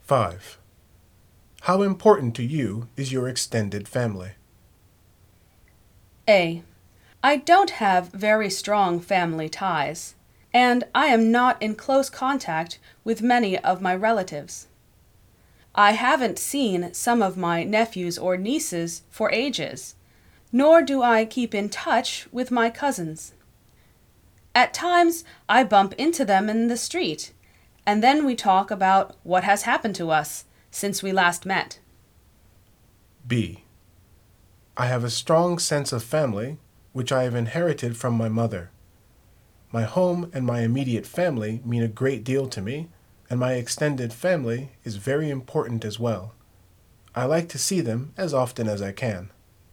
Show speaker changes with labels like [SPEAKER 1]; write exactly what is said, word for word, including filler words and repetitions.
[SPEAKER 1] five. How important to you is your extended family?
[SPEAKER 2] A. I don't have very strong family ties, and I am not in close contact with many of my relatives. I haven't seen some of my nephews or nieces for ages, nor do I keep in touch with my cousins. At times, I bump into them in the street, and then we talk about what has happened to us since we last met.
[SPEAKER 1] B. I have a strong sense of family, which I have inherited from my mother. My home and my immediate family mean a great deal to me, and my extended family is very important as well. I like to see them as often as I can.